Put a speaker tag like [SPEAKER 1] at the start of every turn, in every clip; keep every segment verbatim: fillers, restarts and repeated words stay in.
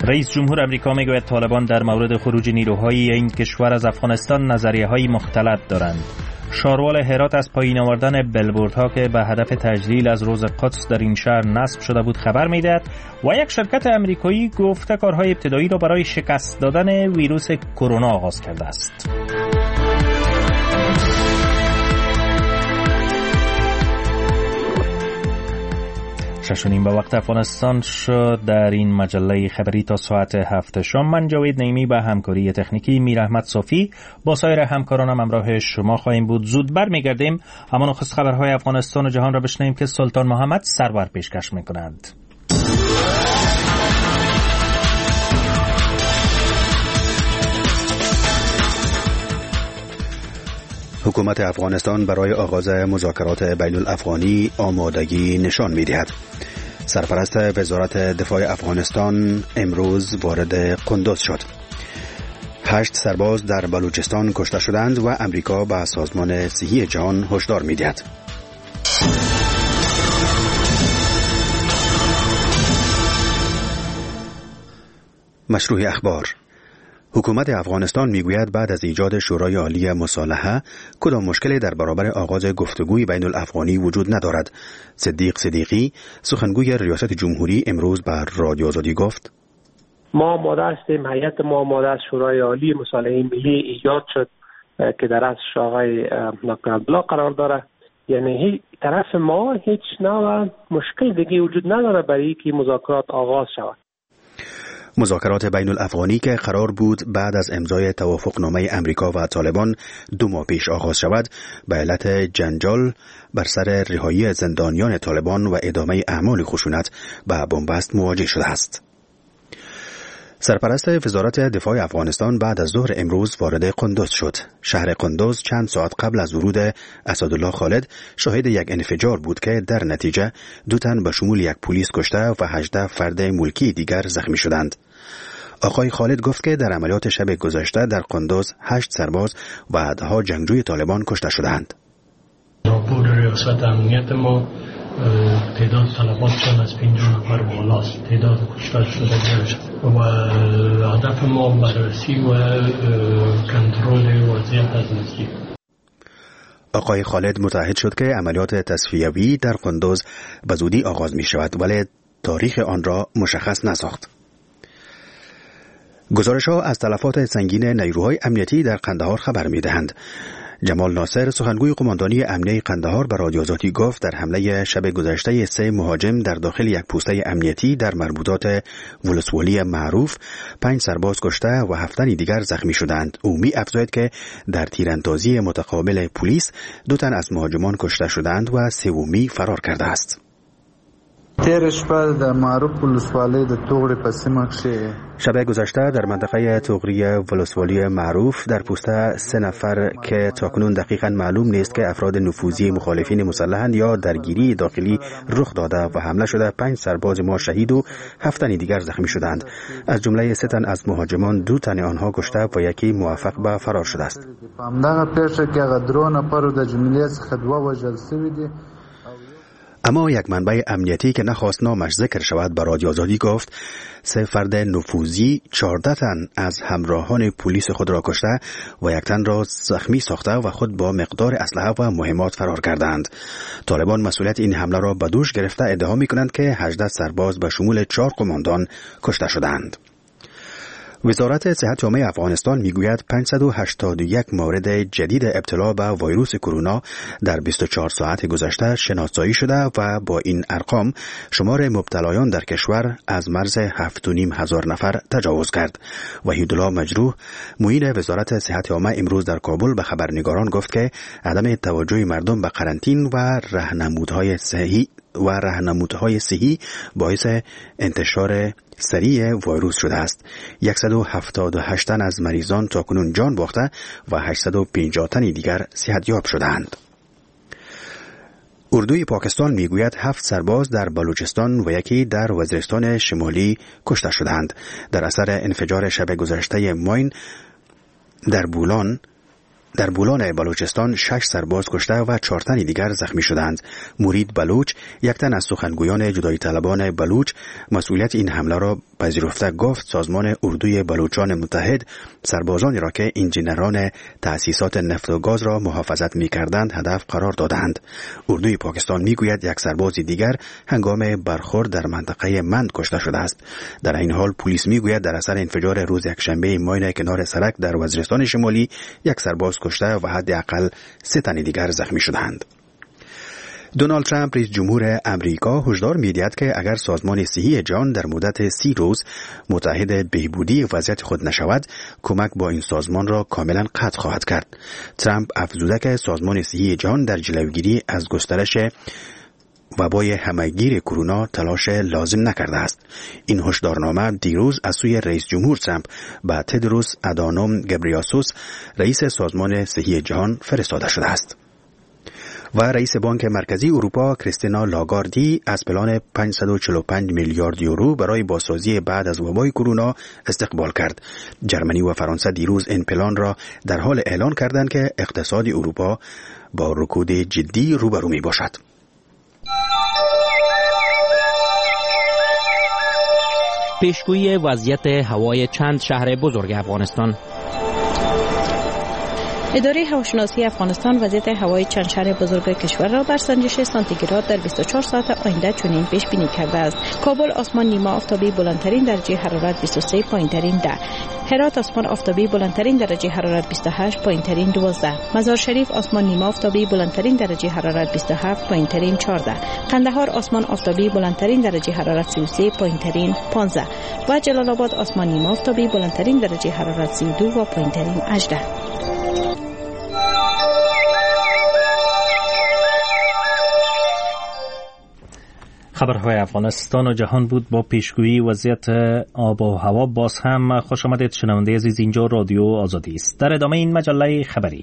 [SPEAKER 1] رئیس جمهور آمریکا میگوید طالبان در مورد خروج نیروهای این کشور از افغانستان نظریه‌های مختلط دارند. شاروال هرات از پایین آوردن بیلبوردها که به هدف تجلیل از روز قدس در این شهر نصب شده بود خبر میدهد و یک شرکت آمریکایی گفته کارهای ابتدایی را برای شکست دادن ویروس کرونا آغاز کرده است. شش و نیم به وقت افغانستان شد. در این مجله خبری تا ساعت هفت شام من جاوید نعیمی به همکاری تکنیکی میر احمد صافی با سایر همکارانم همراه شما خواهیم بود. زود برمیگردیم اما نخست خبرهای افغانستان و جهان را بشنویم که سلطان محمد سرور پیشکش میکنند.
[SPEAKER 2] حکومت افغانستان برای آغاز مذاکرات بین الافغانی آمادگی نشان می‌دهد. سرپرست وزارت دفاع افغانستان امروز وارد قندوز شد. هشت سرباز در بلوچستان کشته شدند و امریکا به سازمان صحی جهان هشدار می‌دهد. مشروع اخبار. حکومت افغانستان میگوید بعد از ایجاد شورای عالی مصالحه کدام مشکلی در برابر آغاز گفتگوی بین الافغانی وجود ندارد. صدیق صدیقی سخنگوی ریاست جمهوری امروز به رادیو آزادی گفت:
[SPEAKER 3] ما آماده هستیم، هیئت ما آماده است. شورای عالی مصالحه ملی ایجاد شد که در اصل آقای دکتر عبدالله قرار داره. یعنی هیچ طرف ما هیچ نوع مشکل دیگه وجود نداره برای اینکه مذاکرات آغاز شود.
[SPEAKER 2] مذاکرات بین الافغانی که قرار بود بعد از امضای توافقنامه امریکا و طالبان دو ماه پیش آغاز شود به علت جنجال بر سر رهایی زندانیان طالبان و ادامه اعمال خشونت به بنبست مواجه شده است. سرپرست وزارت دفاع افغانستان بعد از ظهر امروز وارد قندوز شد. شهر قندوز چند ساعت قبل از ورود اسدالله خالد شاهد یک انفجار بود که در نتیجه دو تن به شمول یک پلیس کشته و هجده فرد ملکی دیگر زخمی شدند. آقای خالد گفت که در عملیات شب گذشته در قندوز هشت سرباز و ده جنگجوی طالبان کشته شدند.
[SPEAKER 4] راپور ریاست امنیت ما تعداد طلبات چند از پنج نفر بالاست. تعداد کشته شده و هدف ما بررسی و کنترل وضعیت از نزدیک.
[SPEAKER 2] آقای خالد متعهد شد که عملیات تصفیوی در قندوز به زودی آغاز می شود ولی تاریخ آن را مشخص نساخت. گزارش‌ها از تلفات سنگین نیروهای امنیتی در قندهار خبر می‌دهند. جمال ناصر سخنگوی قماندانی امنیتی قندهار به رادیو آزادی گفت در حمله شب گذشته سه مهاجم در داخل یک پوسته امنیتی در مربوطات ولسوالی معروف پنج سرباز کشته و هفت دیگر زخمی شدند. او می افزاید که در تیراندازی متقابل پلیس دو تن از مهاجمان کشته شدند و سومی فرار کرده است.
[SPEAKER 5] تیر شپه در معروف ولسوالی د توغری په سیمه کې
[SPEAKER 2] شب گذشته در منطقه توغری ولسوالی معروف در پوسته سه نفر که تاکنون دقیقاً معلوم نیست که افراد نفوذی مخالفین مسلحند یا درگیری داخلی رخ داده و حمله شده پنج سرباز ما شهید و هفت تن دیگر زخمی شدند. از جمله سه تن از مهاجمان دو تن آنها کشته و یکی موفق به فرار شده است.
[SPEAKER 5] همدغه پیښه کې هغه درو نفر د جملې څخه دوه وژل شوي دي.
[SPEAKER 2] اما یک منبع امنیتی که نخواست نامش ذکر شود به رادیو آزادی گفت سه فرد نفوذی چهارده تن از همراهان پلیس خود را کشته و یک تن را زخمی ساخته و خود با مقدار اسلحه و مهمات فرار کردند. طالبان مسئولیت این حمله را به دوش گرفته ادعا می‌کنند که هجده سرباز به شمول چهار قماندان کشته شدند. وزارت صحت عامه افغانستان میگوید پانصد و هشتاد و یک مورد جدید ابتلا به ویروس کرونا در بیست و چهار ساعت گذشته شناسایی شده و با این ارقام شمار مبتلایان در کشور از مرز هفت و نیم هزار نفر تجاوز کرد. وحیدالله مجروح معین وزارت صحت عامه امروز در کابل به خبرنگاران گفت که عدم توجه مردم به قرنطین و راهنمودهای صحی و راهنمودهای صحی باعث انتشار سریع ویروس شده است. صد و هفتاد و هشت تن از مریضان تاکنون جان باخته و هشتصد و پنجاه تن دیگر صحتیاب شدند. اردوی پاکستان میگوید هفت سرباز در بلوچستان و یکی در وزیرستان شمالی کشته شدند. در اثر انفجار شب گذشته ماین در بولان در بولان بلوچستان شش سرباز کشته و چهار تن دیگر زخمی شدند. مرید بلوچ یک تن از سخنگویان جدایی طلبان بلوچ مسئولیت این حمله را پذیرفته گفت سازمان اردوی بلوچان متحد سربازانی را که انجینران تأسیسات نفت و گاز را محافظت می‌کردند هدف قرار دادند. اردوی پاکستان میگوید یک سرباز دیگر هنگام برخورد در منطقه مند کشته شده است. در این حال پلیس میگوید در اثر انفجار روز یکشنبه ماین کنار سرک در وزیرستان شمالی یک سرباز کشته و حداقل سه تن دیگر زخمی شدند. دونالد ترامپ رئیس جمهور امریکا هشدار می‌دهد که اگر سازمان صحی جهان در مدت سی روز متحد بهبودی وضعیت خود نشود، کمک با این سازمان را کاملا قطع خواهد کرد. ترامپ افزوده که سازمان صحی جهان در جلوگیری از گسترش وبای همهگیر کرونا تلاش لازم نکرده است. این هشدارنامه دیروز از سوی رئیس جمهور ترامپ به تدروس ادانوم گبریاسوس رئیس سازمان صحی جهان فرستاده شده است. و رئیس بانک مرکزی اروپا کریستینا لاگاردی از پلان پانصد و چهل و پنج میلیارد یورو برای بازسازی بعد از وبای کرونا استقبال کرد. جرمنی و فرانسه دیروز این پلان را در حال اعلان کردند که اقتصاد اروپا با رکود جدی روبرو می باشد.
[SPEAKER 6] پیشگویی وضعیت هوای چند شهر بزرگ افغانستان.
[SPEAKER 7] اداره هواشناسی افغانستان وضعیت هوای چند شهر بزرگ کشور را بر سنجش سانتیگراد در بیست و چهار ساعت آینده چنین پیش بینی کرده است. کابل آسمان نیما آفتابی بلندترین درجه حرارت بیست و سه، پایینترین ده. هرات آسمان آفتابی بلندترین درجه حرارت بیست و هشت، پایینترین دوازده. مزار شریف آسمان نیما آفتابی بلندترین درجه حرارت بیست و هفت، پایینترین چهارده. قندهار آسمان آفتابی بلندترین درجه حرارت سی و سه، پایینترین پانزده. و جلال آباد آسمان نیما آفتابی بلندترین درجه حرارت سی و دو و پایینترین هجده.
[SPEAKER 1] خبرهای افغانستان و جهان بود با پیشگویی وضعیت آب و هوا. باز هم خوش آمدید شنونده عزیز، اینجا رادیو آزادی است. در ادامه این مجله خبری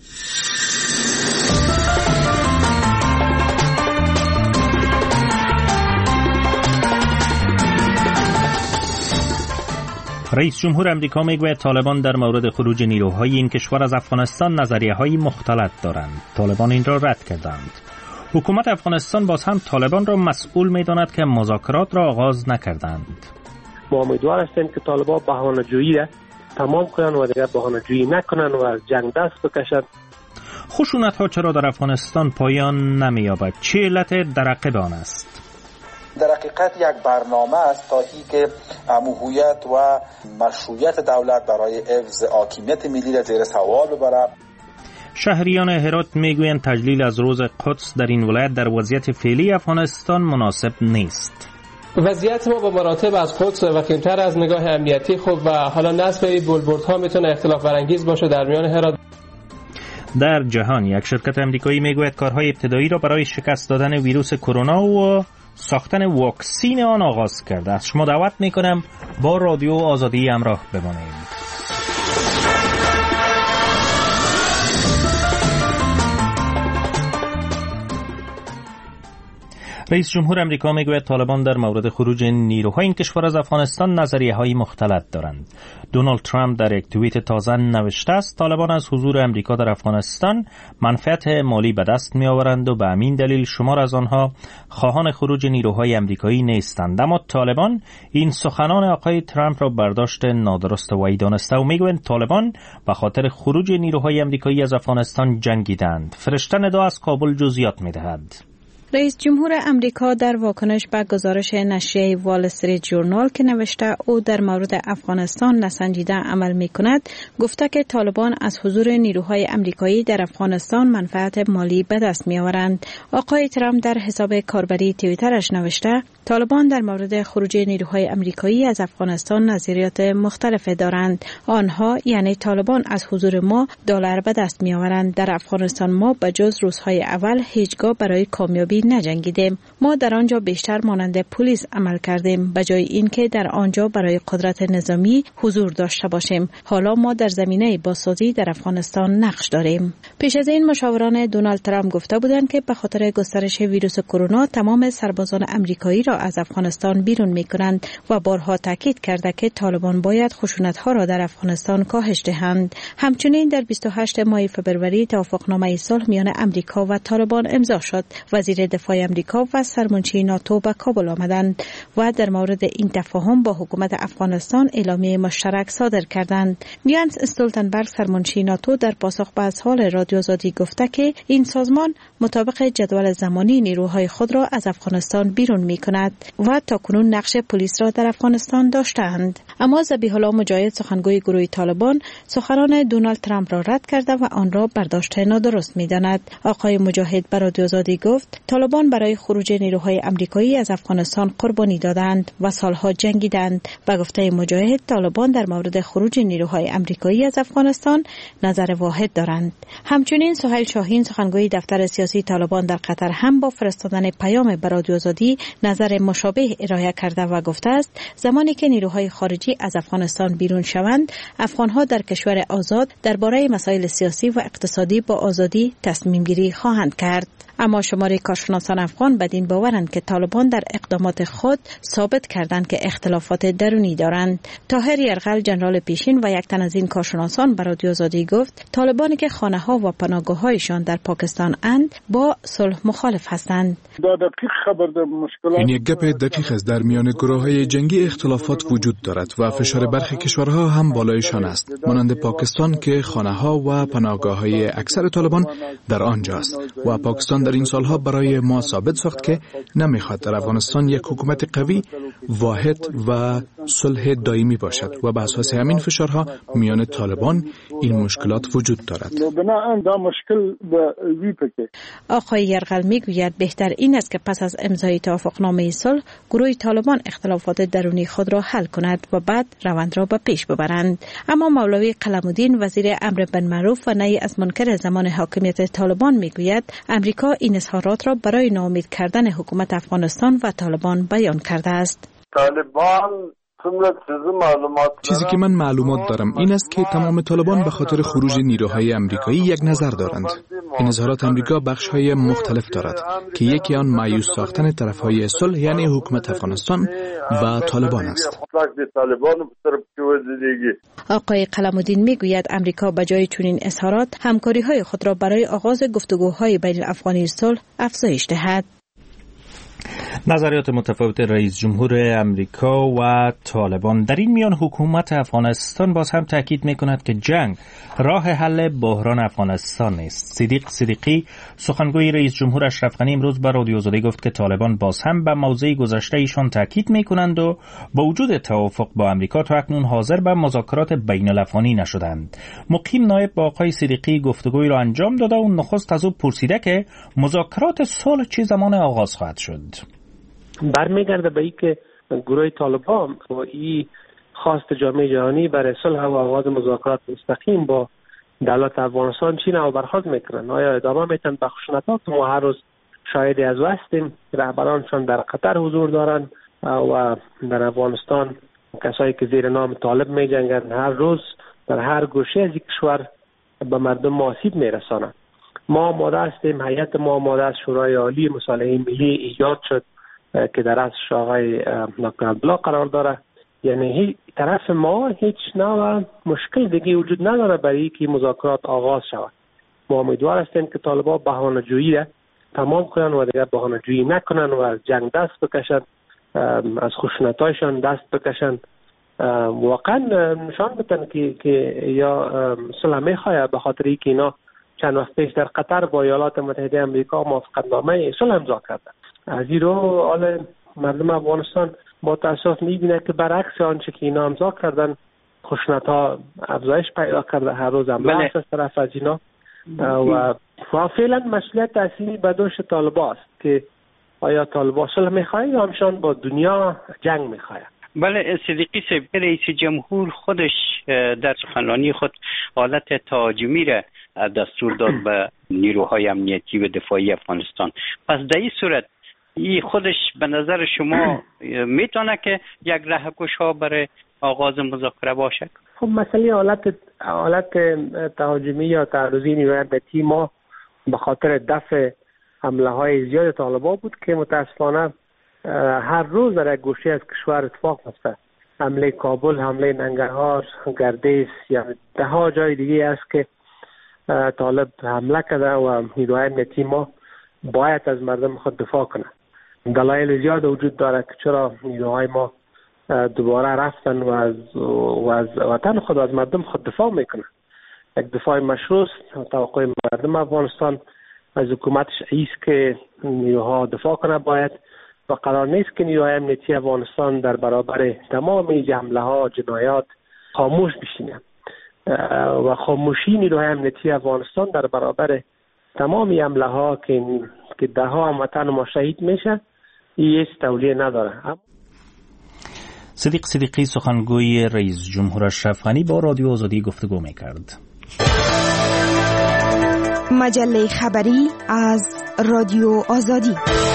[SPEAKER 1] رئیس جمهور امریکا میگوید طالبان در مورد خروج نیروهای این کشور از افغانستان نظریه‌های مختلط دارند. طالبان این را رد کردند. حکومت افغانستان باز هم طالبان را مسئول می‌داند که مذاکرات را آغاز نکردند.
[SPEAKER 3] ما امیدوار هستیم که طالبان بهانه‌جویی را تمام کنند و دیگر بهانه‌جویی نکنند و از جنگ دست بکشند.
[SPEAKER 1] خشونت‌ها چرا در افغانستان پایان نمی‌یابد؟ چه علت در عقب آن است؟
[SPEAKER 8] در حقیقت یک برنامه است تا اینکه هویت و مشروعیت دولت برای حفظ حاکمیت ملی را زیر سوال ببرد.
[SPEAKER 1] شهریان هرات میگویند تجلیل از روز قدس در این ولایت در وضعیت فعلی افغانستان مناسب نیست.
[SPEAKER 9] وضعیت ما با مراتب از قدس وخیم‌تر از نگاه امنیتی خوب و حالا نصب بولبوردها میتونه اختلاف برانگیز باشه در میان هرات.
[SPEAKER 1] در جهان یک شرکت امریکایی میگوید کارهای ابتدایی را برای شکست دادن ویروس کرونا و ساختن واکسین آن آغاز کرده است. شما دعوت میکنم با رادیو آزادی همراه بمانید. رئیس جمهور امریکا میگوید طالبان در مورد خروج نیروهای این کشور از افغانستان نظریه‌های مختلط دارند. دونالد ترامپ در یک توییت تازه نوشته است طالبان از حضور امریکا در افغانستان منفعت مالی به دست می‌آورند و به همین دلیل شمار از آنها خواهان خروج نیروهای امریکایی نیستند. اما طالبان این سخنان آقای ترامپ را برداشت نادرست و دانسته و میگویند طالبان به خاطر خروج نیروهای امریکایی از افغانستان جنگیدند. فرشته ندا از کابل جزئیات می‌دهد.
[SPEAKER 7] رئیس جمهور امریکا در واکنش به گزارش نشریه وال استریت ژورنال که نوشته او در مورد افغانستان نسنجیده عمل می کند، گفته که طالبان از حضور نیروهای امریکایی در افغانستان منفعت مالی به دست می آورند. آقای ترامپ در حساب کاربری توییترش نوشته طالبان در مورد خروج نیروهای امریکایی از افغانستان نظریات مختلف دارند. آنها یعنی طالبان از حضور ما دلار به دست می آورند. در افغانستان ما به جز روزهای اول هیچگاه برای کامیابی نجنگیدیم. ما در آنجا بیشتر مانند پلیس عمل کردیم به جای اینکه در آنجا برای قدرت نظامی حضور داشته باشیم. حالا ما در زمینه بازسازی در افغانستان نقش داریم. پیش از این مشاوران دونالد ترامپ گفته بودند که به خاطر گسترش ویروس کرونا تمام سربازان امریکایی را از افغانستان بیرون می‌کنند و بارها تاکید کرده که طالبان باید خشونت‌ها را در افغانستان کاهش دهند. همچنین در بیست و هشتم ماه فبروری توافقنامه صلح میان امریکا و طالبان امضا شد. وزیر دفاع آمریکا و سرمنشی ناتو به کابل آمدند و در مورد این تفاهم با حکومت افغانستان اعلامیه مشترک صادر کردند. یانس استولتنبرگ سرمنشی ناتو در پاسخ به اظهار رادیو آزادی گفته که این سازمان مطابق جدول زمانی نیروهای خود را از افغانستان بیرون می کند و تاکنون نقش پلیس را در افغانستان داشتند. اما ذبیح الله مجاهد سخنگوی گروه طالبان سخنان دونالد ترامپ را رد کرده و آن را برداشت نادرست می داند. آقای مجاهد به رادیو آزادی گفت طالبان برای خروج نیروهای آمریکایی از افغانستان قربانی دادند و سالها جنگیدند. به گفته مجاهد طالبان در مورد خروج نیروهای آمریکایی از افغانستان نظر واحد دارند. همچنین سهیل شاهین سخنگوی دفتر سیاسی طالبان در قطر هم با فرستادن پیام به رادیو آزادی نظر مشابه ارائه کرده و گفته است زمانی که نیروهای خارجی از افغانستان بیرون شوند افغانها در کشور آزاد درباره مسائل سیاسی و اقتصادی با آزادی تصمیم گیری خواهند کرد. اما شماری کارشناسان افغان بدین باورند که طالبان در اقدامات خود ثابت کردند که اختلافات درونی دارند. طاهر یرغل جنرال پیشین و یک تن از این کارشناسان به رادیو آزادی گفت طالبانی که خانه‌ها و پناهگاه‌هایشان در پاکستان اند با صلح مخالف هستند.
[SPEAKER 10] این یک گپ دقیق است. در میان گروه‌های جنگی اختلافات وجود دارد و فشار برخی کشورها هم بالایشان است، مانند پاکستان که خانه‌ها و پناهگاه‌های اکثر طالبان در آنجاست و پاکستان در این سالها برای ما ثابت ساخت که نمیخواد در افغانستان یک حکومت قوی، واحد و صلح دائمی باشد و به اساس همین فشارها میان طالبان این مشکلات وجود دارد.
[SPEAKER 7] آقای یرغل میگوید بهتر این است که پس از امضای توافقنامه صلح گروه طالبان اختلافات درونی خود را حل کند و بعد روند را به پیش ببرند. اما مولوی قلم‌الدین وزیر امر بالمعروف و نهی از منکر زمان حاکمیت طالبان میگوید امریکا این اظهارات را برای ناامید کردن حکومت افغانستان و طالبان بیان کرده است.
[SPEAKER 10] طالبان چیزی که من معلومات دارم این است که تمام طالبان به خاطر خروج نیروهای آمریکایی یک نظر دارند. این اظهارات آمریکا بخش‌های مختلف دارد که یکی آن مایوس ساختن طرف‌های صلح یعنی حکومت افغانستان و طالبان است.
[SPEAKER 7] آقای قلم‌الدین میگوید امریکا به جای چنین اظهارات همکاری‌های خود را برای آغاز گفتگوهای بین افغانی صلح افزایش دهد.
[SPEAKER 1] نظریات متفاوت رئیس جمهور امریکا و طالبان. در این میان حکومت افغانستان باز هم تاکید می‌کند که جنگ راه حل بحران افغانستان است. صدیق صدیقی سخنگوی رئیس جمهور اشرف غنی امروز به رادیو آزادی گفت که طالبان باز هم به موضع گذشته ایشان تاکید می‌کنند و با وجود توافق با امریکا تا اکنون حاضر به مذاکرات بین‌الافغانی نشدند. مقیم نایب با آقای صدیقی گفتگوی را انجام داده و نخست از او پرسیده که مذاکرات صلح چه زمان آغاز خواهد شد.
[SPEAKER 3] برمیگرده به این که گروه طالبان با این خواست جامعه جهانی برای صلح و آغاز مذاکرات مستقیم با دولت افغانستان چی نوع برخورد میکنن. آیا ادامه میتن به خشونتات؟ ما هر روز شاهد از هستیم. رهبرانشان در قطر حضور دارن و در افغانستان کسایی که زیر نام طالب میجنگن هر روز در هر گوشه از کشور به مردم آسیب میرسانند. ما آماده هستیم، هیئت ما آماده است، شورای عالی مصالحه ملی ایجاد شد که در اصلش آقای دکتر عبدالله قرار داره. یعنی هیچ طرف ما هیچ نوع مشکل دیگه وجود نداره برای اینکه مذاکرات آغاز شود. ما امیدوار هستیم که طالبان بهانه‌جویی را تمام کنن و دیگر بهانه‌جویی نکنن و از جنگ دست بکشن، از خشونت‌هایشان دست بکشن، واقعا نشان بدن که که یا صلح می‌خواد، به خاطر اینکه اینا چند وقت پیش در قطر با ایالات متحده آمریکا موافقتنامه صلح امضا کردند. از این رو حال مردم افغانستان با تأسف می‌بینه که برعکس آنچه که اینا امضا کردن خشونت‌ها افزایش پیدا کرده، هر روز حمله است از طرف از اینا و فعلا مسئولیت اصلی به دوش طالبان است که آیا طالبان صلح می‌خواد یا همشان با دنیا جنگ می‌خواد.
[SPEAKER 11] بله، صدیقی صاحب، رئیس جمهور خودش در سخنرانی خود حالت تهاجمی را دستور داد به نیروهای امنیتی و دفاعی افغانستان. پس در این صورت این خودش به نظر شما میتونه که یک راهگشا برای آغاز مذاکره باشه؟
[SPEAKER 3] خب مسئله حالت حالت تهاجمی یا تعرضی نیروهای امنیتی ما به خاطر دفع حمله های زیاد طالبان بود که متاسفانه هر روز در یک گوشه از کشور اتفاق میفته. حمله کابل، حمله ننگرهار، گردیس یا ده ها جای دیگه است که طالب حمله کرده و نیروهای امنیتی ما باید از مردم خود دفاع کنه. دلایل زیاد وجود داره که چرا نیروهای ما دوباره رفتن و از, و از وطن خود و از مردم خود دفاع میکنه. یک دفاع مشروع است. توقع مردم افغانستان از حکومتش ایست که نیروها دفاع کنه باید و قرار نیست که نیروهای امنیتی افغانستان در برابر تمام این حمله ها جنایات خاموش بشینه و خاموشی نیروهای امنیتی افغانستان در برابر تمام این حمله ها که که ده ها هموطن ما شهید میشه این تولیه نداره.
[SPEAKER 1] صدیق صدیقی سخنگوی رئیس جمهور اشرف غنی با رادیو آزادی گفتگو میکرد.
[SPEAKER 12] مجله خبری از رادیو آزادی.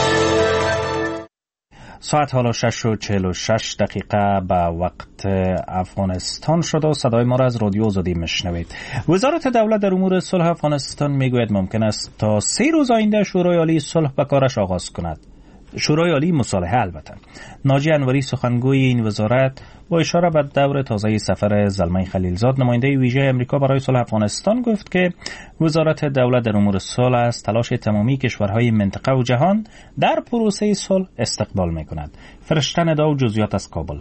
[SPEAKER 1] ساعت حالا شش و چهل و شش دقیقه به وقت افغانستان شد و صدای ما را از رادیو آزادی میشنوید. وزارت دولت در امور صلح افغانستان میگوید ممکن است تا سه روز آینده شورای عالی صلح به کارش آغاز کند. شورای عالی مصالحه البته. ناجی انوری سخنگوی این وزارت با اشاره به دور تازه سفر زلمه خلیلزاد نماینده ویژه امریکا برای صلح افغانستان گفت که وزارت دولت در امور صلح از تلاش تمامی کشورهای منطقه و جهان در پروسه صلح استقبال می‌کند. فرشته ندا و جزئیات از کابل.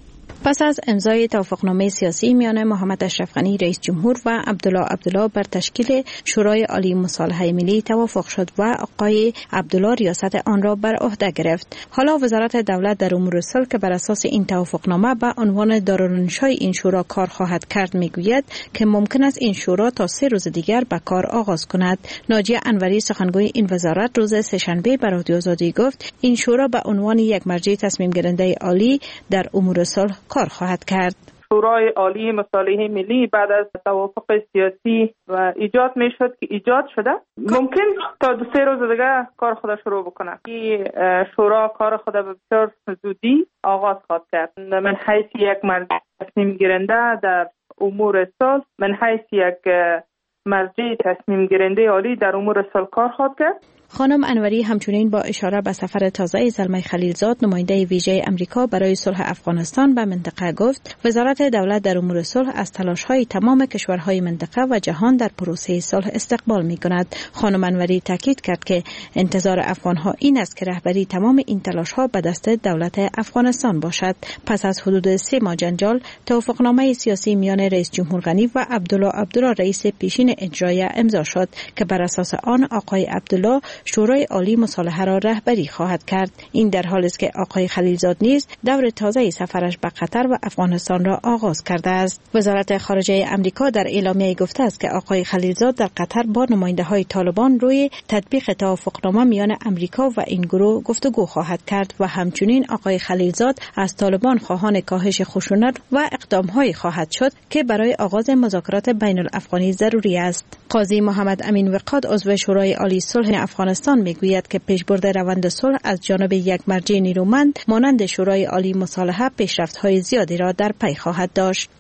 [SPEAKER 7] پس از امضای توافقنامه سیاسی میان محمد اشرف غنی رئیس جمهور و عبدالله عبدالله بر تشکیل شورای عالی مصالحه ملی توافق شد و آقای عبدالله ریاست آن را بر عهده گرفت. حالا وزارت دولت در امور صلح که بر اساس این توافقنامه به عنوان دارالنشای این شورا کار خواهد کرد میگوید که ممکن است این شورا تا سه روز دیگر به کار آغاز کند. ناجی انوری سخنگوی این وزارت روز سه‌شنبه به رادیو آزادی گفت این شورا به عنوان یک مرجع تصمیم گیرنده عالی در امور صلح کار خواهد کرد.
[SPEAKER 13] شورای عالی مصالحه ملی بعد از توافق سیاسی و ایجاد می شد که ایجاد شده ممکن تا دو سه روز دیگه کار خود شروع بکنه. این شورا کار خود به بسیار زودی آغاز خواهد کرد. من حیث یک مرجع تصمیم گیرنده در امور صلح، من حیث یک مرجع تصمیم گیرنده عالی در امور صلح کار خواهد کرد.
[SPEAKER 7] خانم انوری همچنین با اشاره به سفر تازه زلمه خلیلزاد نماینده ویژه امریکا برای صلح افغانستان به منطقه گفت وزارت دولت در امور صلح از تلاش‌های تمام کشورهای منطقه و جهان در پروسه صلح استقبال می‌کند. خانم انوری تاکید کرد که انتظار افغان‌ها این است که رهبری تمام این تلاش‌ها به دست دولت افغانستان باشد. پس از حدود سه ماه جنجال توافقنامه سیاسی میان رئیس جمهور غنی و عبدالله عبدالله رئیس پیشین اجرایی امضا شد که بر اساس آن آقای عبدالله شورای عالی مصالحه را رهبری خواهد کرد. این در حالی است که آقای خلیلزاد نیز دور تازه سفرش به قطر و افغانستان را آغاز کرده است. وزارت خارجه امریکا در اعلامیه گفته است که آقای خلیلزاد در قطر با نماینده‌های طالبان روی تطبیق توافقنامه میان امریکا و این گروه گفتگو خواهد کرد و همچنین آقای خلیلزاد از طالبان خواهان کاهش خشونت و اقدام‌هایی خواهد شد که برای آغاز مذاکرات بین الافغانی ضروری است. قاضی محمد امین وقاد عضو شورای عالی صلح افغانستان میگوید که پیشبرد روند صلح از جانب یک مرجع نیرومند مانند شورای عالی مصالحه پیشرفت‌های زیادی را در پی خواهد داشت.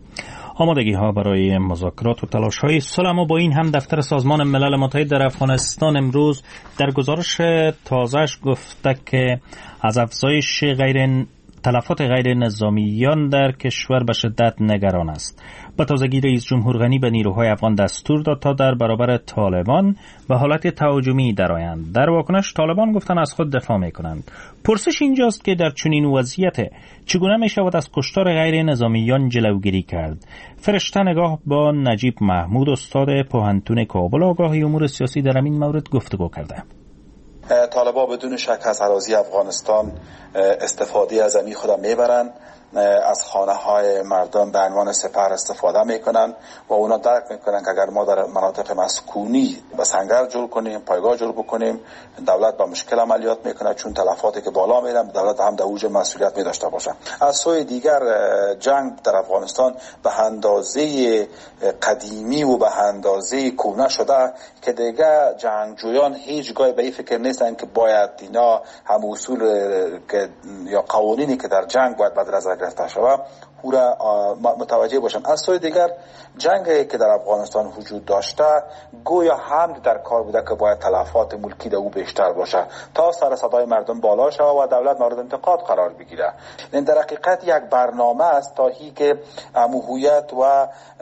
[SPEAKER 1] آمادگی ها برای مذاکرات و تلاش های صلح. اما با این هم دفتر سازمان ملل متحد در افغانستان امروز در گزارش تازه‌اش گفته که از افزایش غیر تلفات غیر نظامیان در کشور به شدت نگران است. با تازگی رئیس جمهور غنی به نیروهای افغان دستور داد تا در برابر طالبان به حالت تهاجمی درآیند. در واکنش طالبان گفتن از خود دفاع می‌کنند. پرسش اینجاست که در چنین وضعیت چگونه می‌شود از کشتار غیر نظامیان جلوگیری کرد؟ فرشته نگاه با نجیب محمود استاد پوهنتون کابل آگاهی امور سیاسی در این مورد گفتگو کرده.
[SPEAKER 8] طالبان بدون شک از اراضی افغانستان استفاده از زمین خود میبرند، از خانه های مردم به عنوان سپر استفاده میکنن و اونا درک میکنن که اگر ما در مناطق مسکونی به سنگر جور کنیم، پایگاه جور بکنیم، دولت با مشکل عملیات میکنه، چون تلفاتی که بالا میرن دولت هم در اوج مسئولیت میداشته باشه. از سوی دیگر جنگ در افغانستان به اندازه قدیمی و به اندازه کهنه شده که دیگه جنگجویان هیچگاه به این فکر نیستن که باید اینا هم اصول که یا قوانینی که در جنگ باید بدل از گرفته شود او را متوجه باشند. از سوی دیگر جنگی که در افغانستان وجود داشته گویا هم در کار بوده که باید تلفات ملکی در او بیشتر باشه تا سر صدای مردم بالا شود و دولت مورد انتقاد قرار بگیره. این در حقیقت یک برنامه است تا هی که هویت و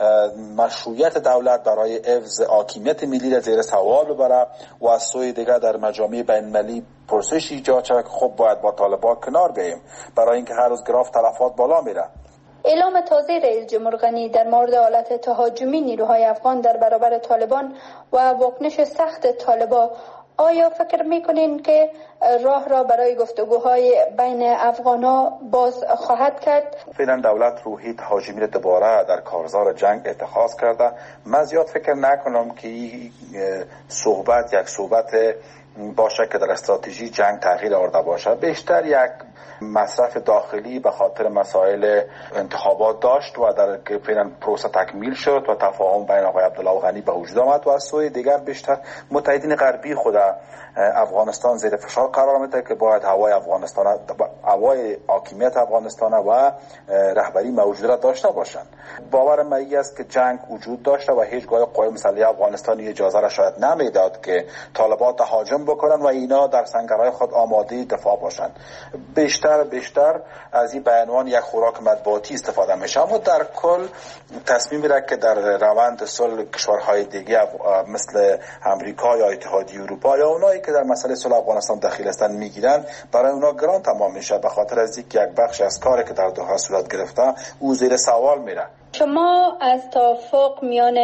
[SPEAKER 8] مشروعیت دولت برای حفظ حاکمیت ملی را زیر سوال ببره و از سوی دیگر در مجامع بین المللی پرسش ایجاد شود که خب باید با طالبان کنار بیاییم برای اینکه هر روز گراف تلفات بالا میره.
[SPEAKER 14] اعلام تازه رئیس جمهور غنی در مورد حالت تهاجمی نیروهای افغان در برابر طالبان و واکنش سخت طالبان، آیا فکر میکنین که راه را برای گفتگوهای بین افغان‌ها باز خواهد کرد؟
[SPEAKER 8] فعلا دولت روحی تهاجمی را دوباره در کارزار جنگ اتخاذ کرده. من زیاد فکر نکنم که این صحبت یک صحبت باشه که در استراتژی جنگ تغییر آورده باشه. بیشتر یک مصرف داخلی به خاطر مسائل انتخابات داشت و در که فعلا پروسه تکمیل شد و تفاهم بین آقای عبدالله و غنی به وجود آمد و از سوی دیگر بیشتر متحدین غربی خود افغانستان زیر فشار قرار میده که باید هوای افغانستان هوای حاکمیت افغانستان و رهبری موجود داشته باشند. باور من است که جنگ وجود داشته و هیچگاه قوای مسلحه افغانستان اجازه را شاید نمیداد که طالبان تهاجم بکنن و اینا در سنگرهای خود آماده دفاع باشند. بیشتر بیشتر از این بیانوان یک خوراک مطبوعاتی استفاده میشه. اما در کل تصمیمی را که در روند صلح کشورهای دیگه مثل امریکا یا اتحادیه اروپا یا اونایی که در مسئله صلح افغانستان دخیل هستند میگیرن برای اونا گران تمام میشه به خاطر از اینکه یک بخش از کاری که در دوحه صورت گرفته او زیر سوال میره.
[SPEAKER 14] شما از توافق میان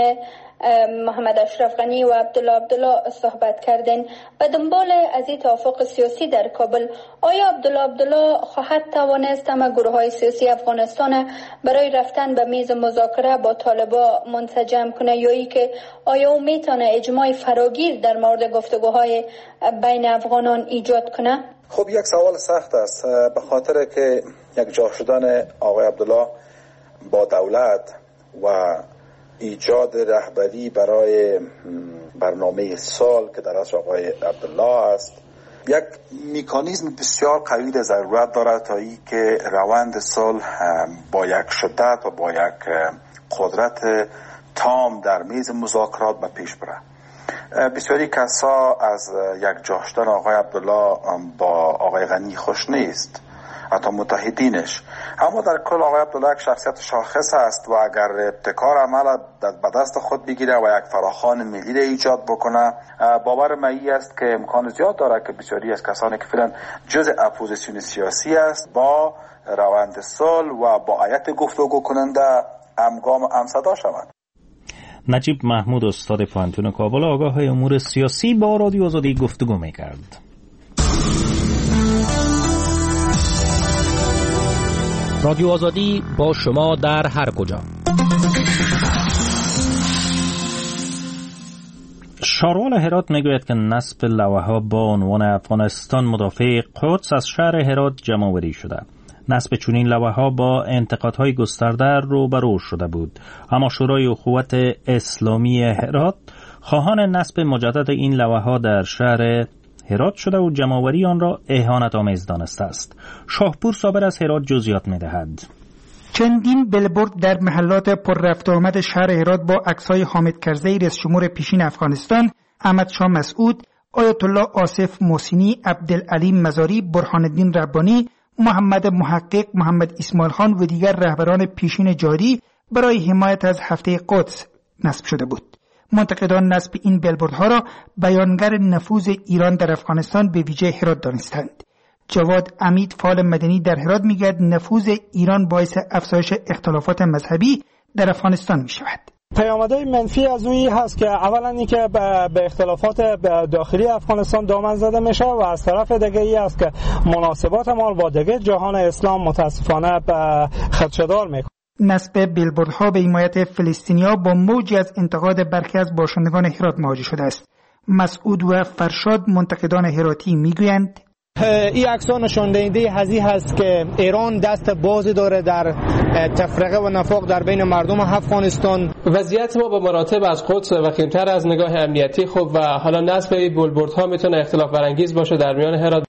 [SPEAKER 14] محمد اشرف غنی و عبدالله عبدالله صحبت کردین. به دنبال از این توافق سیاسی در کابل، آیا عبدالله عبدالله خواهد توانست همه گروه های سیاسی افغانستان برای رفتن به میز مذاکره با طالبان منسجم کنه یا ای که آیا او میتونه اجماع فراگیر در مورد گفتگوهای بین افغانان ایجاد کنه؟
[SPEAKER 8] خب یک سوال سخت است به خاطر که یک جا شدن آقای عبدالله با دولت و ایجاد رهبری برای برنامه سال که در اصل آقای عبدالله است یک مکانیزم بسیار قوی در ضرورت دارد تا ای که روند صلح با یک شدت و با یک قدرت تام در میز مذاکرات به پیش بره. بسیاری کسا از یک جا شدن آقای عبدالله با آقای غنی خوش نیست، حتی متحدینش. اما در کل آقای عبدالله یک شخصیت شاخص است و اگر ابتکار عمل به دست خود بگیره و یک فراخوان ملی را ایجاد بکنه، باور من است که امکان زیاد داره که بسیاری از کسانی که فعلا جزء اپوزیسیون سیاسی است با روند صلح و با هیئت گفتگو کننده همگام همصدا شوند.
[SPEAKER 1] نجیب محمود استاد پوهنتون کابل آگاه امور سیاسی با رادیو آزادی گفتگو می‌کرد.
[SPEAKER 6] رادیو آزادی با شما در هر کجا.
[SPEAKER 1] شاروال هرات میگوید که نصب لوحه‌ها با عنوان افغانستان مدافع قدس از شهر هرات جمع‌آوری شده. نصب چنین لوحه‌ها با انتقادهای گسترده روبرو شده بود، اما شورای اخوت اسلامی هرات خواهان نصب مجدد این لوحه‌ها در شهر هرات شده و جمع‌آوری آن را اهانت‌آمیز دانسته است. شاهپور صابر از هرات جزئیات می‌دهد.
[SPEAKER 15] چندین بلبورد در محلات پر رفت و آمد شهر هرات با عکس‌های حامد کرزی رئیس جمهور پیشین افغانستان، احمد شاه مسعود، آیت الله آصف محسنی، عبدالعلی مزاری، برهان الدین ربانی، محمد محقق، محمد اسماعیل خان و دیگر رهبران پیشین جاری برای حمایت از هفته قدس نصب شده بود. منتقدان نصب این بیلبوردها را بیانگر نفوذ ایران در افغانستان به ویژه هرات دانستند. جواد امید فعال مدنی در هرات میگوید نفوذ ایران باعث افزایش اختلافات مذهبی در افغانستان می شود.
[SPEAKER 16] پیامدهای منفی از اون هست که اولا اینکه به اختلافات داخلی افغانستان دامن زده میشه و از طرف دیگه ای است که مناسبات ما با دیگه جهان اسلام متاسفانه به خدشه‌دار میکنه.
[SPEAKER 15] نصب بیلبوردها به حمایت فلسطینیا با موجی از انتقاد برخی از باشندگان هرات مواجه شده است. مسعود و فرشاد منتقدان هراتی میگویند
[SPEAKER 17] این عکس‌ها نشان دهنده هزی هست که ایران دست بازی داره در تفرقه و نفاق در بین مردم افغانستان.
[SPEAKER 9] وضعیت ما به مراتب از قدس وخیم‌تر از نگاه امنیتی خوب و حالا نصب این بیلبوردها میتونه اختلاف برانگیز باشه در میان هرات.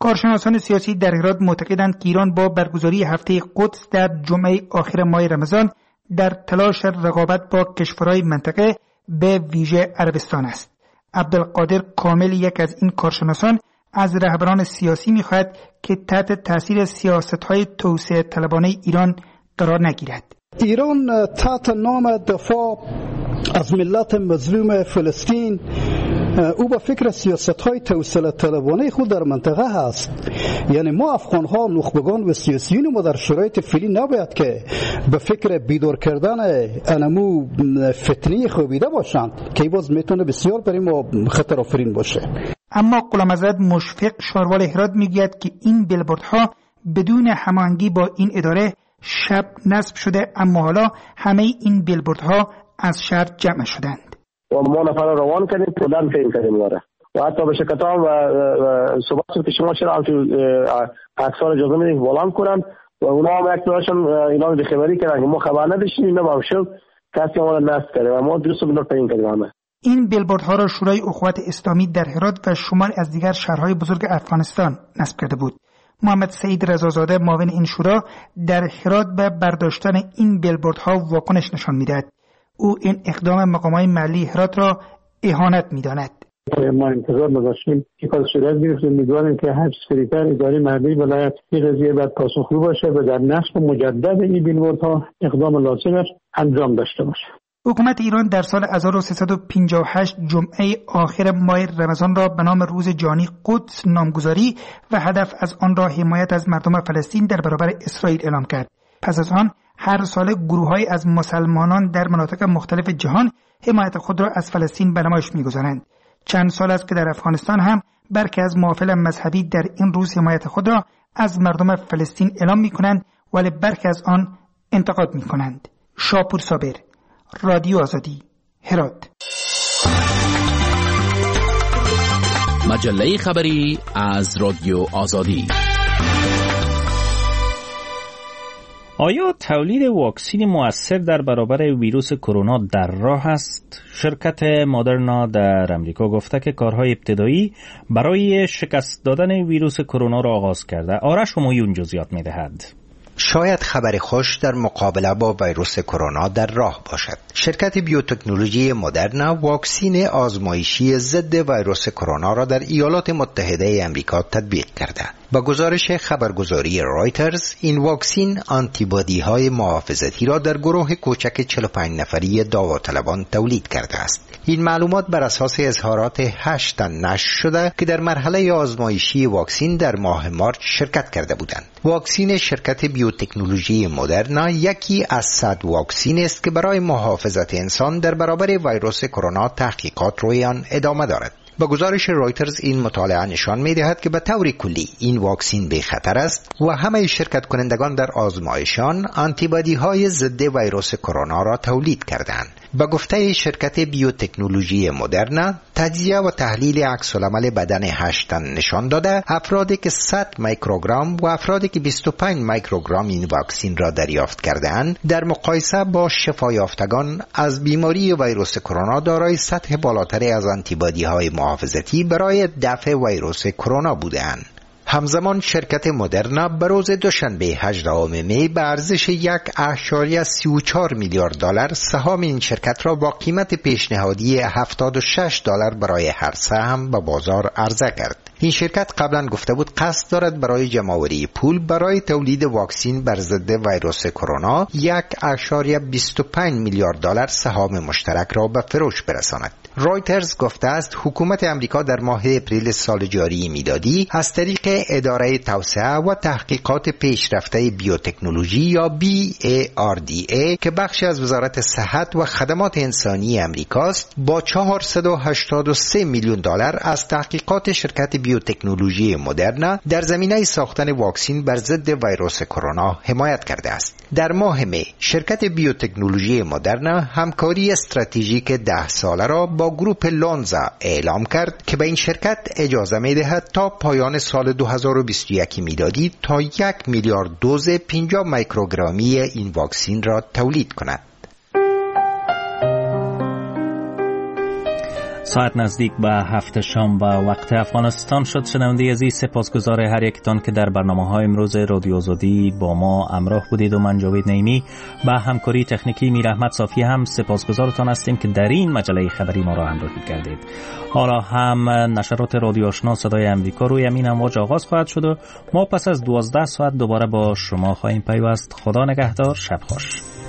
[SPEAKER 15] کارشناسان سیاسی در هرات معتقدند که ایران با برگزاری هفته قدس در جمعه آخر ماه رمضان در تلاش رقابت با کشورهای منطقه به ویژه عربستان است. عبدالقادر کامل، یک از این کارشناسان، از رهبران سیاسی می‌خواهد که تحت تاثیر سیاست‌های توسعه طلبانه ایران قرار نگیرد.
[SPEAKER 18] ایران تحت نام دفاع از ملت مظلوم فلسطین او به فکر سیاست‌های توسعه طلبانه خود در منطقه هست. یعنی ما افغان‌ها، نخبگان و سیاسیون ما در شرایط فعلی نباید که به فکر بیدار کردن انمو فتنه خوابیده باشند که باز میتونه بسیار برای ما خطر آفرین باشه.
[SPEAKER 15] اما غلامحضرت مشفق، شاروال هرات، میگوید که این بیلبوردها بدون هماهنگی با این اداره شب نصب شده، اما حالا همه این بیلبوردها از شهر جمع شدند.
[SPEAKER 3] و ما نفر رو روان کردیم، پودن فیلم کردیم داره و حتی به شرکت ها و صحبت شد که شما چرا همچون اکسار اجازه میدین بلند کنن و اونا هم یک براشون اینا رو بخبری کردن که ما خبر نداشتیم، اینا با هم شد کسی ما رو نصب کرده و ما درست بینار فیلم کردیم همه. این بیلبوردها را شورای اخوت اسلامی در هرات و شماری از دیگر شهرهای بزرگ افغانستان نصب کرده بود. محمد سعید رضازاده، معاون این شورا، در هرات به برداشتن این بیلبوردها واکنش نشان میدهد. او این اقدام مقامات محلی هرات را اهانت می‌داند.
[SPEAKER 19] ما انتظار نداشتیم که کار صورت گرفت. امیدواریم که هر سکرتر اداره محلی ولایت این قضیه بعد پاسخگو باشه و در نصب مجدد این بیلبوردها اقدام لازم انجام داشته باشه.
[SPEAKER 15] حکومت ایران در سال هزار و سیصد و پنجاه و هشت جمعه آخر ماه رمضان را به نام روز جهانی قدس نامگذاری و هدف از آن را حمایت از مردم فلسطین در برابر اسرائیل اعلام کرد. پس از آن هر سال گروه‌های از مسلمانان در مناطق مختلف جهان حمایت خود را از فلسطین به نمایش می‌گذارند. چند سال است که در افغانستان هم برخی از محافل مذهبی در این روز حمایت خود را از مردم فلسطین اعلام می‌کنند، ولی برخی از آن انتقاد می‌کنند. شاپور صابر، رادیو آزادی، هرات.
[SPEAKER 6] مجله خبری از رادیو آزادی.
[SPEAKER 1] آیا تولید واکسن مؤثر در برابر ویروس کرونا در راه است؟ شرکت مدرنا در امریکا گفته که کارهای ابتدایی برای شکست دادن ویروس کرونا را آغاز کرده. آرش همایون جزئیات می‌دهد.
[SPEAKER 20] شاید خبر خوش در مقابله با ویروس کرونا در راه باشد. شرکت بیوتکنولوژی مدرنا واکسن آزمایشی ضد ویروس کرونا را در ایالات متحده آمریکا تطبیق کرده. با گزارش خبرگزاری رایترز، این واکسن آنتیبادی های محافظتی را در گروه کوچک چهل و پنج نفری داوطلبان تولید کرده است. این معلومات بر اساس اظهارات هشت تن نشر شده که در مرحله آزمایشی واکسن در ماه مارچ شرکت کرده بودند. واکسن شرکت بیوتکنولوژی مدرنا یکی از صد واکسن است که برای محافظت انسان در برابر ویروس کرونا تحقیقات روی آن ادامه دارد. با گزارش رایترز، این مطالعه نشان می‌دهد که به طور کلی این واکسن بی خطر است و همه شرکت کنندگان در آزمایشان آنتیبادی های ضد ویروس کرونا را تولید کردند. با گفته شرکت بیوتکنولوژی مدرنا، تجزیه و تحلیل عکس‌العمل بدن هشت تن نشان داده افرادی که صد میکروگرم و افرادی که بیست و پنج میکروگرم این واکسن را دریافت کردند در مقایسه با شفا یافتگان از بیماری ویروس کرونا دارای سطح بالاتری از آنتیبادی های محافظتی برای دفع ویروس کرونا بودند. همزمان شرکت مدرنا به روز دوشنبه هجدهم می به ارزش یک اشاریه سی و چهار میلیارد دلار سهام این شرکت را با قیمت پیشنهادی هفتاد و شش دلار برای هر سهم به بازار عرضه کرد. این شرکت قبلا گفته بود قصد دارد برای جمع‌آوری پول برای تولید واکسن بر ضد ویروس کرونا یک اشاریه بیست و پنج میلیارد دلار سهام مشترک را به فروش برساند. رایترز گفته است حکومت امریکا در ماه اپریل سال جاری میلادی از طریق اداره توسعه و تحقیقات پیشرفته بیوتکنولوژی یا بی ای آر دی ای که بخشی از وزارت صحت و خدمات انسانی امریکاست با چهارصد و هشتاد و سه میلیون دلار از تحقیقات شرکت بیوتکنولوژی مدرنا در زمینه ساختن واکسن بر ضد ویروس کرونا حمایت کرده است. در ماه می شرکت بیوتکنولوژی مدرنا همکاری استراتژیک ده ساله را با گروپ لونزا اعلام کرد که به این شرکت اجازه می‌دهد تا پایان سال دو هزار و بیست و یک میلادی تا یک میلیارد دوز پنجاه میکروگرامی این واکسن را تولید کند.
[SPEAKER 1] ساعت نزدیک به هفت شام به وقت افغانستان شد. شنونده عزیز، سپاسگزار هر یکتان که در برنامه‌های امروز رادیو آزادی با ما همراه بودید و من جاوید نعیمی با همکاری تکنیکی میر احمد صافی هم سپاسگزارتان هستیم که در این مجله خبری ما را همراهی کردید. حالا هم نشرات رادیو آشنا صدای امریکا روی همین امواج آغاز خواهد شد و ما پس از دوازده ساعت دوباره با شما خواهیم پیوست. خدا نگهدار، شب خوش.